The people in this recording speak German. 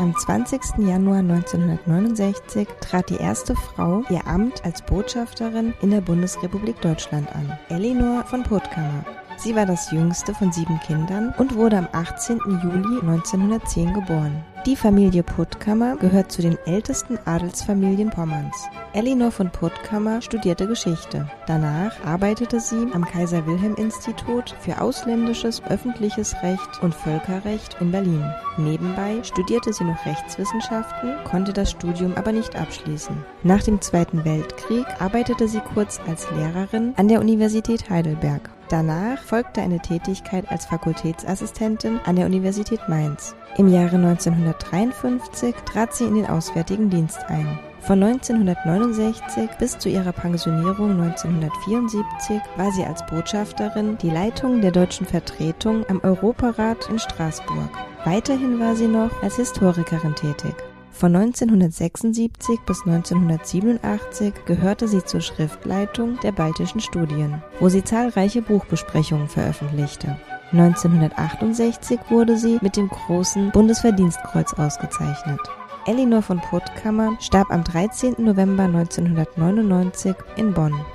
Am 20. Januar 1969 trat die erste Frau ihr Amt als Botschafterin in der Bundesrepublik Deutschland an, Elinor von Puttkamer. Sie war das jüngste von 7 Kindern und wurde am 18. Juli 1910 geboren. Die Familie Puttkamer gehört zu den ältesten Adelsfamilien Pommerns. Elinor von Puttkamer studierte Geschichte. Danach arbeitete sie am Kaiser-Wilhelm-Institut für ausländisches öffentliches Recht und Völkerrecht in Berlin. Nebenbei studierte sie noch Rechtswissenschaften, konnte das Studium aber nicht abschließen. Nach dem Zweiten Weltkrieg arbeitete sie kurz als Lehrerin an der Universität Heidelberg. Danach folgte eine Tätigkeit als Fakultätsassistentin an der Universität Mainz. Im Jahre 1953 trat sie in den Auswärtigen Dienst ein. Von 1969 bis zu ihrer Pensionierung 1974 war sie als Botschafterin die Leitung der deutschen Vertretung am Europarat in Straßburg. Weiterhin war sie noch als Historikerin tätig. Von 1976 bis 1987 gehörte sie zur Schriftleitung der Baltischen Studien, wo sie zahlreiche Buchbesprechungen veröffentlichte. 1968 wurde sie mit dem Großen Bundesverdienstkreuz ausgezeichnet. Elinor von Puttkamer starb am 13. November 1999 in Bonn.